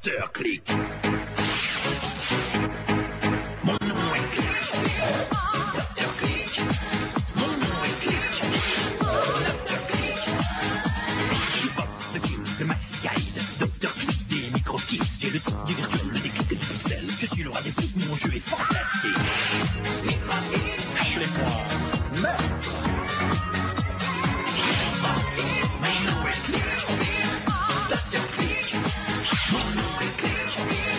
Dr. Click. Mon nom est Click. Dr. Click. Mon nom est Click. Dr. Click. Je suis boss, le king, le maxi guide. Dr. Click des micro-kicks. J'ai le type du virtuel, le déclic du pixel. Je suis le roi des sticks, mon jeu est fantastique. Appelez-moi Maître. Mon nom est Click. Dr. Click. Mon nom est Click.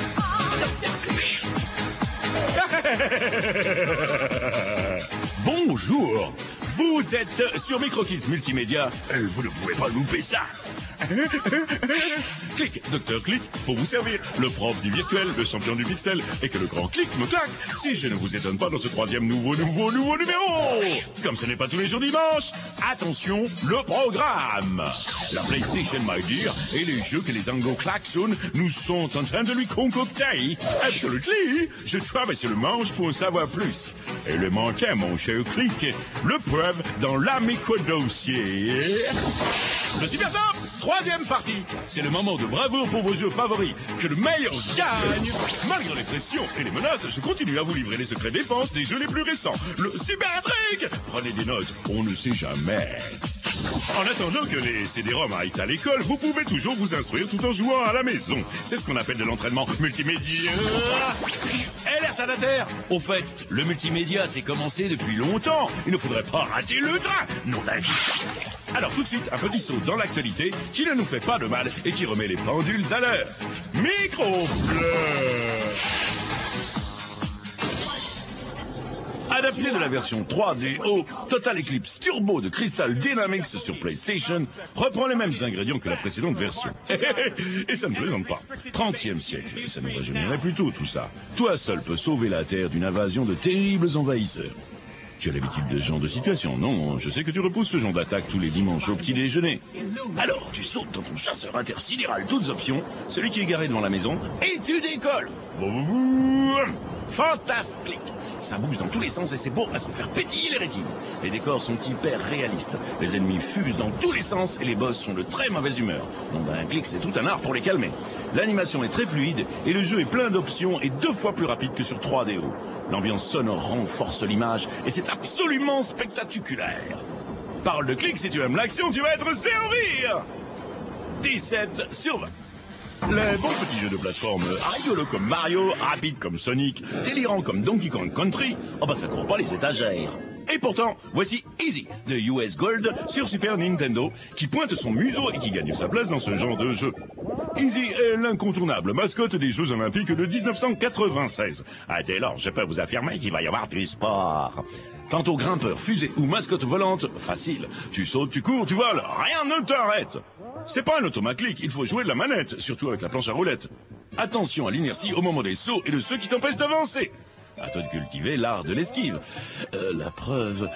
Dr. Click. Bonjour, vous êtes sur MicroKids Multimédia et vous ne pouvez pas louper ça. Click, Dr. Click, pour vous servir, le prof du virtuel, le champion du pixel, et que le grand Click me claque si je ne vous étonne pas dans ce troisième nouveau numéro. Comme ce n'est pas tous les jours dimanche, attention, le programme. La PlayStation, my dear, et les jeux que les anglo-klaxons nous sont en train de lui concocter. Absolutely, je traverse le manche pour en savoir plus. Et le manquait, mon cher Click, le preuve dans la micro-dossier. Le Super Top, troisième partie. C'est le moment de bravoure pour vos jeux favoris. Que le meilleur gagne. Malgré les pressions et les menaces, je continue à vous livrer les secrets de défense des jeux les plus récents. Le Super Trick. Prenez des notes, on ne sait jamais. En attendant que les CD-ROM aillent à l'école, vous pouvez toujours vous instruire tout en jouant à la maison. C'est ce qu'on appelle de l'entraînement multimédia. Alerte à la Terre. Au fait, le multimédia s'est commencé depuis longtemps. Il ne faudrait pas rater le train. Non d'avis. Alors tout de suite, un petit saut dans l'actualité qui ne nous fait pas de mal et qui remet les pendules à l'heure. Microfleur. Adapté de la version 3DO, Total Eclipse Turbo de Crystal Dynamics sur PlayStation reprend les mêmes ingrédients que la précédente version. Et ça ne plaisante pas. 30e siècle, ça nous régénérait plutôt tout ça. Toi seul peux sauver la Terre d'une invasion de terribles envahisseurs. Tu as l'habitude de ce genre de situation, non? Je sais que tu repousses ce genre d'attaque tous les dimanches au petit déjeuner. Alors, tu sautes dans ton chasseur intersidéral, toutes options, celui qui est garé devant la maison, et tu décolles. Fantastique. Ça bouge dans tous les sens et c'est beau à s'en faire pétiller les rétines. Les décors sont hyper réalistes. Les ennemis fusent dans tous les sens et les boss sont de très mauvaise humeur. Bon ben, un clic, c'est tout un art pour les calmer. L'animation est très fluide et le jeu est plein d'options et 2 fois plus rapide que sur 3DO. L'ambiance sonore renforce l'image et c'est absolument spectaculaire. Parole de clic, si tu aimes l'action, tu vas être servi. 17 sur 20. Les bons petits jeux de plateforme, rigolo comme Mario, rapide comme Sonic, délirant comme Donkey Kong Country, oh bah ça court pas les étagères. Et pourtant, voici Easy de US Gold sur Super Nintendo, qui pointe son museau et qui gagne sa place dans ce genre de jeu. Easy est l'incontournable mascotte des Jeux Olympiques de 1996. Ah, dès lors, je peux vous affirmer qu'il va y avoir du sport. Tantôt grimpeur, fusée ou mascotte volante, facile. Tu sautes, tu cours, tu voles, rien ne t'arrête. C'est pas un automat-clic, il faut jouer de la manette, surtout avec la planche à roulettes. Attention à l'inertie au moment des sauts et de ceux qui t'empêchent d'avancer. À toi de cultiver l'art de l'esquive. La preuve...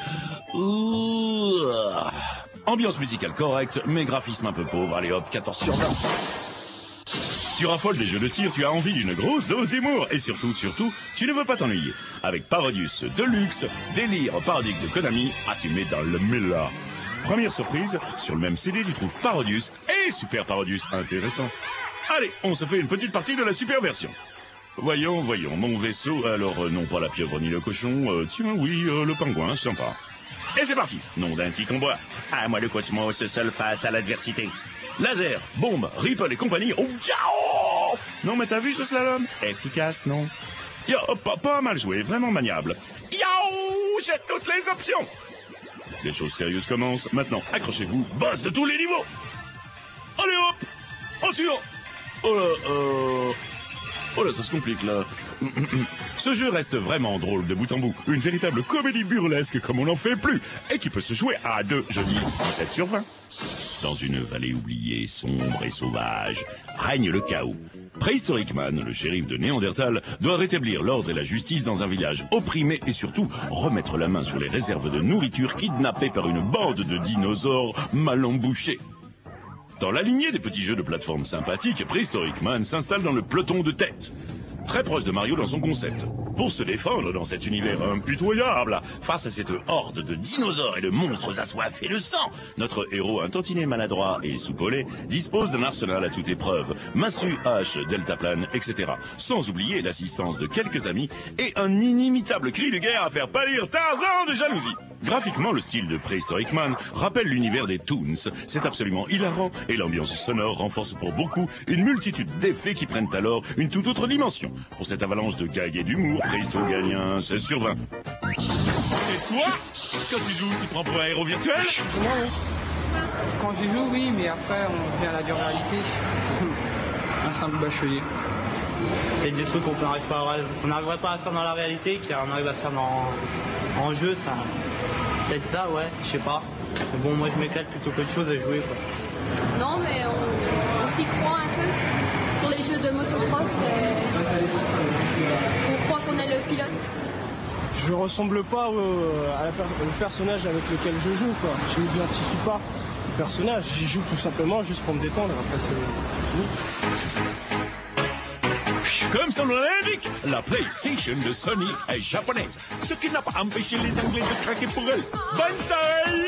Ambiance musicale correcte, mais graphisme un peu pauvre. Allez hop, 14 sur 20. Tu raffoles des jeux de tir, tu as envie d'une grosse dose d'humour. Et surtout, tu ne veux pas t'ennuyer. Avec Parodius Deluxe, délire parodique de Konami, tu mets dans le mille. Première surprise, sur le même CD, tu trouves Parodius et Super Parodius. Intéressant. Allez, on se fait une petite partie de la super version. Voyons, mon vaisseau, alors non pas la pieuvre ni le cochon, tiens oui, le pingouin, sympa. Et c'est parti, nom d'un petit combat. Ah, moi le Cosmos, seul face à l'adversité. Laser, bombe, Ripple et compagnie, oh, ciao. Non mais t'as vu ce slalom? Efficace, non? Yo, pas mal joué, vraiment maniable. Yo, j'ai toutes les options. Les choses sérieuses commencent, maintenant accrochez-vous, boss de tous les niveaux. Allez hop, en suivant. Oh là, ça se complique là. Ce jeu reste vraiment drôle de bout en bout. Une véritable comédie burlesque comme on n'en fait plus. Et qui peut se jouer à 2, je dis 17 sur 20. Dans une vallée oubliée, sombre et sauvage, règne le chaos. Prehistoric Man, le shérif de Néandertal, doit rétablir l'ordre et la justice dans un village opprimé et surtout remettre la main sur les réserves de nourriture kidnappées par une bande de dinosaures mal embouchés. Dans la lignée des petits jeux de plateforme sympathiques, Prehistoric Man s'installe dans le peloton de tête. très proche de Mario dans son concept. Pour se défendre dans cet univers impitoyable, face à cette horde de dinosaures et de monstres assoiffés de sang, notre héros, un tantinet maladroit et soupolé, dispose d'un arsenal à toute épreuve, massue, hache, deltaplane, etc. Sans oublier l'assistance de quelques amis et un inimitable cri de guerre à faire pâlir Tarzan de jalousie. Graphiquement, le style de Prehistoric Man rappelle l'univers des Toons. C'est absolument hilarant et l'ambiance sonore renforce pour beaucoup une multitude d'effets qui prennent alors une toute autre dimension. Pour cette avalanche de gags et d'humour, Prehisto gagne un 16 sur 20. Et toi, quand tu joues, tu prends pour un héros virtuel? Moi, oui. Quand j'y joue, oui, mais après, on revient à la dure réalité. Un simple bachelier. C'est des trucs qu'on n'arriverait pas à faire dans la réalité, qu'on arrive à faire en jeu, ça. Peut-être ça, ouais, je sais pas. Mais bon, moi je m'éclate plutôt qu'autre chose à jouer, quoi. Non, mais on s'y croit un peu. Sur les jeux de motocross, on croit qu'on est le pilote. Je ressemble pas au personnage avec lequel je joue, quoi. Je m'identifie pas au personnage, j'y joue tout simplement juste pour me détendre, après c'est fini. Comme son nom l'indique, la PlayStation de Sony est japonaise, ce qui n'a pas empêché les Anglais de craquer pour elle. Banzai!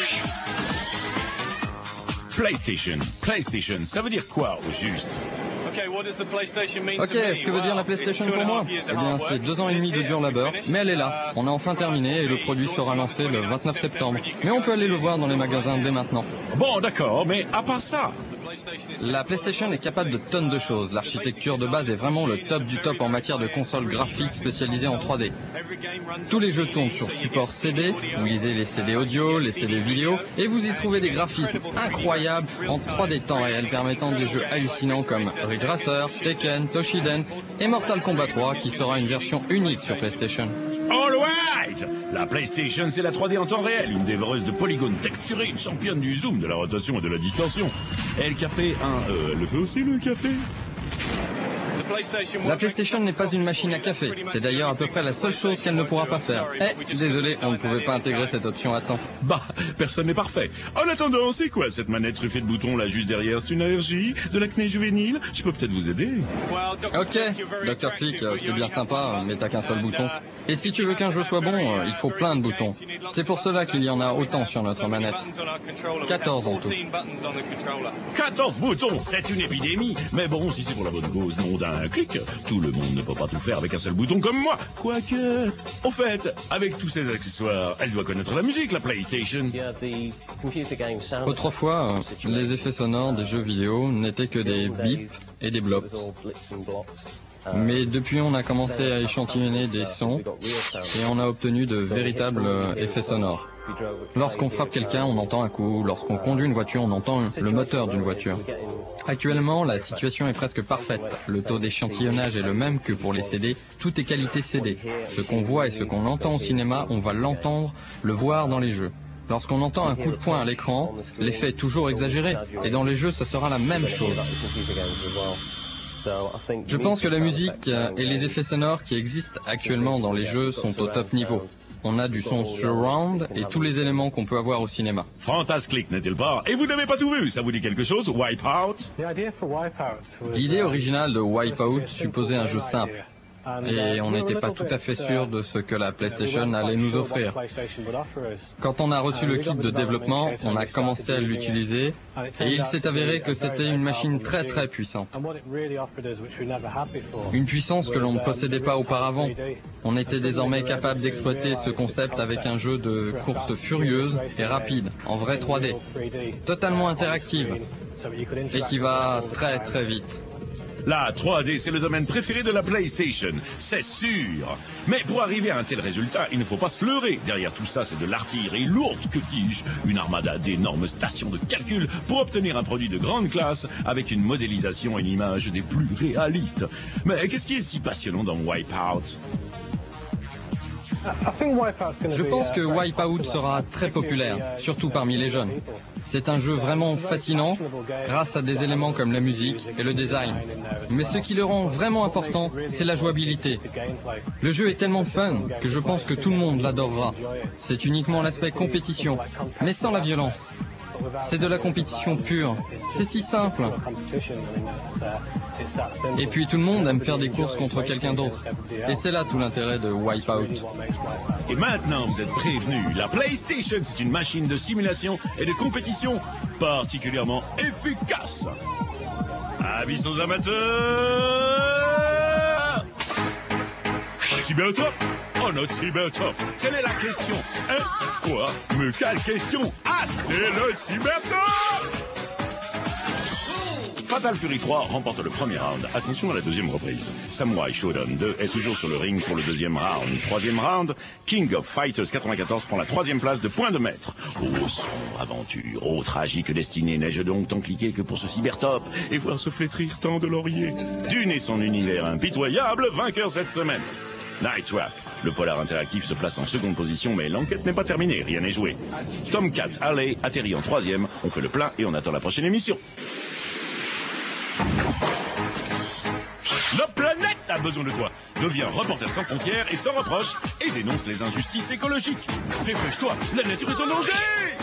PlayStation, ça veut dire quoi au juste? Ok, ce que veut dire la PlayStation pour moi? Eh bien, c'est 2 ans et demi de dur labeur, mais elle est là. On a enfin terminé et le produit sera lancé le 29 septembre. Mais on peut aller le voir dans les magasins dès maintenant. Bon, d'accord, mais à part ça... La PlayStation est capable de tonnes de choses. L'architecture de base est vraiment le top du top en matière de consoles graphiques spécialisées en 3D. Tous les jeux tournent sur support CD, vous lisez les CD audio, les CD vidéo, et vous y trouvez des graphismes incroyables en 3D temps réel permettant des jeux hallucinants comme Ridge Racer, Tekken, Toshiden et Mortal Kombat 3 qui sera une version unique sur PlayStation. All right! La PlayStation, c'est la 3D en temps réel, une dévoreuse de polygones texturés, une championne du zoom, de la rotation et de la distorsion. Elle café, elle le fait aussi le café? La PlayStation n'est pas une machine à café. C'est d'ailleurs à peu près la seule chose qu'elle ne pourra pas faire. Désolé, on ne pouvait pas intégrer cette option à temps. Bah, personne n'est parfait. En attendant, c'est quoi cette manette truffée de boutons là juste derrière? C'est une allergie? De l'acné juvénile? Je peux peut-être vous aider. Ok, Dr. Click, t'es bien sympa, mais t'as qu'un seul bouton. Et si tu veux qu'un jeu soit bon, il faut plein de boutons. C'est pour cela qu'il y en a autant sur notre manette. 14 en tout. 14 boutons, c'est une épidémie. Mais bon, si c'est pour la bonne cause, non d'un clic, tout le monde ne peut pas tout faire avec un seul bouton comme moi. Quoique, au fait, avec tous ces accessoires, elle doit connaître la musique, la PlayStation. Autrefois, les effets sonores des jeux vidéo n'étaient que des bips et des blops. Mais depuis, on a commencé à échantillonner des sons et on a obtenu de véritables effets sonores. Lorsqu'on frappe quelqu'un, on entend un coup. Lorsqu'on conduit une voiture, on entend le moteur d'une voiture. Actuellement, la situation est presque parfaite. Le taux d'échantillonnage est le même que pour les CD. Tout est qualité CD. Ce qu'on voit et ce qu'on entend au cinéma, on va l'entendre, le voir dans les jeux. Lorsqu'on entend un coup de poing à l'écran, l'effet est toujours exagéré. Et dans les jeux, ça sera la même chose. Je pense que la musique et les effets sonores qui existent actuellement dans les jeux sont au top niveau. On a du son surround et tous les éléments qu'on peut avoir au cinéma. Fantastique, n'est-il pas? Et vous n'avez pas tout vu, ça vous dit quelque chose? Wipeout? L'idée originale de Wipeout supposait un jeu simple. Et on n'était pas tout à fait sûr de ce que la PlayStation allait nous offrir. Quand on a reçu le kit de développement, on a commencé à l'utiliser et il s'est avéré que c'était une machine très très puissante. Une puissance que l'on ne possédait pas auparavant. On était désormais capable d'exploiter ce concept avec un jeu de course furieuse et rapide, en vrai 3D, totalement interactive et qui va très très vite. La 3D, c'est le domaine préféré de la PlayStation, c'est sûr. Mais pour arriver à un tel résultat, il ne faut pas se leurrer. Derrière tout ça, c'est de l'artillerie lourde, que dis-je, une armada d'énormes stations de calcul pour obtenir un produit de grande classe avec une modélisation et une image des plus réalistes. Mais qu'est-ce qui est si passionnant dans Wipeout ? Je pense que Wipeout sera très populaire, surtout parmi les jeunes. C'est un jeu vraiment fascinant, grâce à des éléments comme la musique et le design. Mais ce qui le rend vraiment important, c'est la jouabilité. Le jeu est tellement fun que je pense que tout le monde l'adorera. C'est uniquement l'aspect compétition, mais sans la violence. C'est de la compétition pure. C'est si simple. Et puis tout le monde aime faire des courses contre quelqu'un d'autre. Et c'est là tout l'intérêt de Wipeout. Et maintenant, vous êtes prévenus, la PlayStation, c'est une machine de simulation et de compétition particulièrement efficace. Avis aux amateurs! Cybertop? Oh, notre Cybertop, quelle est la question? Hein? Quoi? Mais quelle question? Ah, c'est le Cybertop! Fatal Fury 3 remporte le premier round. Attention à la deuxième reprise. Samurai Shodown 2 est toujours sur le ring pour le deuxième round. Troisième round, King of Fighters 94 prend la troisième place de point de maître. Oh, sombre aventure, oh, tragique destinée, n'ai-je donc tant cliqué que pour ce Cybertop et voir se flétrir tant de lauriers. Dune et son univers impitoyable, vainqueur cette semaine. Night Trap, le polar interactif se place en seconde position, mais l'enquête n'est pas terminée, rien n'est joué. Tomcat Alley atterrit en troisième, on fait le plein et on attend la prochaine émission. La planète a besoin de toi. Deviens reporter sans frontières et sans reproche et dénonce les injustices écologiques. Dépêche-toi, la nature est en danger!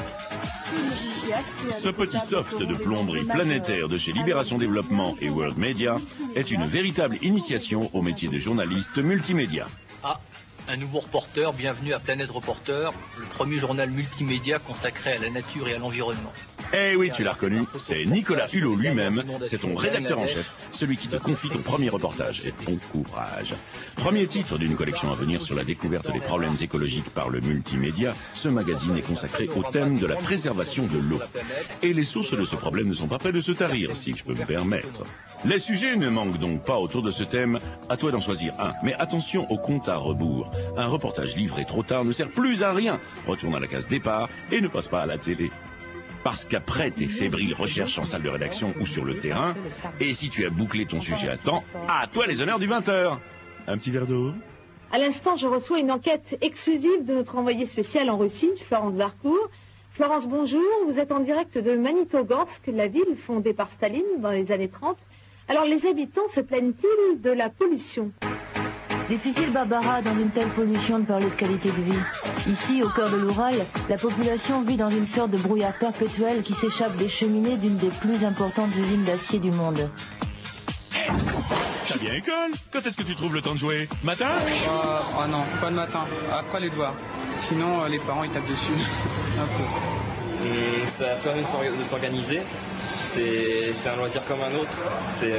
Ce petit soft de plomberie planétaire de chez Libération Développement et World Media est une véritable initiation au métier de journaliste multimédia. Ah, un nouveau reporter, bienvenue à Planète Reporter, le premier journal multimédia consacré à la nature et à l'environnement. Eh oui, tu l'as reconnu, c'est Nicolas Hulot lui-même, c'est ton rédacteur en chef, celui qui te confie ton premier reportage, et bon courage. Premier titre d'une collection à venir sur la découverte des problèmes écologiques par le multimédia, ce magazine est consacré au thème de la préservation de l'eau. Et les sources de ce problème ne sont pas près de se tarir, si je peux me permettre. Les sujets ne manquent donc pas autour de ce thème, à toi d'en choisir un. Mais attention au compte à rebours. Un reportage livré trop tard ne sert plus à rien. Retourne à la case départ et ne passe pas à la télé. Parce qu'après tes fébriles recherches en salle de rédaction ou sur le terrain, et si tu as bouclé ton sujet à temps, à toi les honneurs du 20h. Un petit verre d'eau? À l'instant, je reçois une enquête exclusive de notre envoyée spéciale en Russie, Florence Darcourt. Florence, bonjour. Vous êtes en direct de Magnitogorsk, la ville fondée par Staline dans les années 30. Alors, les habitants se plaignent-ils de la pollution? Difficile, Barbara, dans une telle pollution de parler de qualité de vie. Ici, au cœur de l'Oural, la population vit dans une sorte de brouillard perpétuel qui s'échappe des cheminées d'une des plus importantes usines d'acier du monde. T'as bien école? Quand est-ce que tu trouves le temps de jouer? Matin? Oh non, pas le matin, après les devoirs. Sinon, les parents, ils tapent dessus. Un peu. Ça soit de s'organiser. C'est un loisir comme un autre. Faut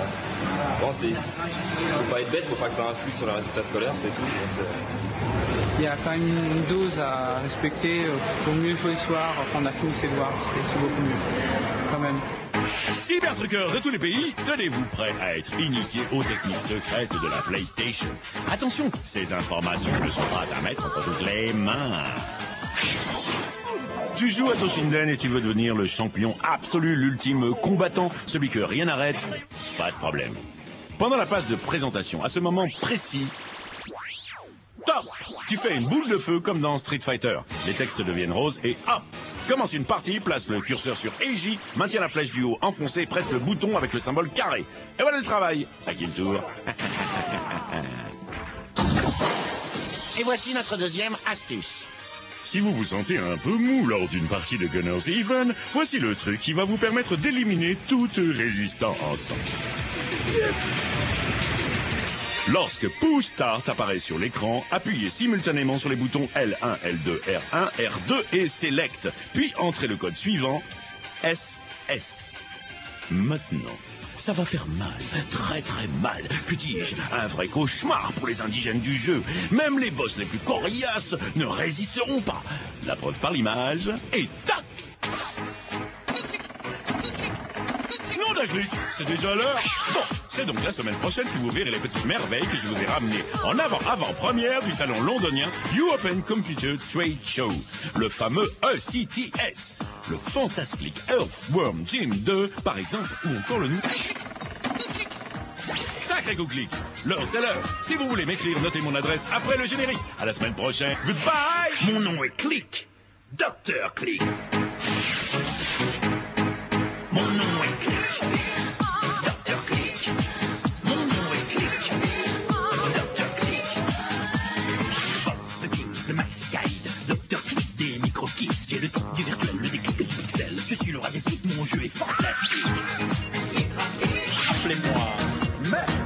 pas être bête, faut pas que ça influe sur les résultats scolaires, c'est tout. Il y a quand même une dose à respecter. Faut mieux jouer le soir quand on a fini ses devoirs. C'est beaucoup mieux, quand même. Cybertruckers de tous les pays, tenez-vous prêts à être initiés aux techniques secrètes de la PlayStation. Attention, ces informations ne sont pas à mettre entre toutes les mains. Tu joues à Toshinden et tu veux devenir le champion absolu, l'ultime combattant, celui que rien n'arrête? Pas de problème. Pendant la phase de présentation, à ce moment précis, top! Tu fais une boule de feu comme dans Street Fighter. Les textes deviennent roses et hop! Commence une partie, place le curseur sur EJ, maintient la flèche du haut enfoncée, presse le bouton avec le symbole carré. Et voilà le travail. À qui le tour? Et voici notre deuxième astuce. Si vous vous sentez un peu mou lors d'une partie de Gunner's Even, voici le truc qui va vous permettre d'éliminer toute résistance. Lorsque Push Start apparaît sur l'écran, appuyez simultanément sur les boutons L1, L2, R1, R2 et Select, puis entrez le code suivant, SS. Maintenant, ça va faire mal, très très mal, que dis-je, un vrai cauchemar pour les indigènes du jeu. Même les boss les plus coriaces ne résisteront pas. La preuve par l'image, et tac! Non d'Agric, c'est déjà l'heure. Bon, c'est donc la semaine prochaine que vous verrez les petites merveilles que je vous ai ramenées en avant-première du salon londonien European Computer Trade Show, le fameux ECTS, le Fantastic Earthworm Jim 2, par exemple, ou encore le Sacré Couclic, l'heure c'est l'heure. Si vous voulez m'écrire, notez mon adresse après le générique. À la semaine prochaine. Goodbye. Mon nom est Click, Dr. Click. Mon nom est Click, Dr. Click. Mon nom est Click, Dr. Click. Le boss, le king, le maxi guide, Dr. Click des micro-kicks. J'ai le titre du virtuel, le déclic du pixel. moi. Mais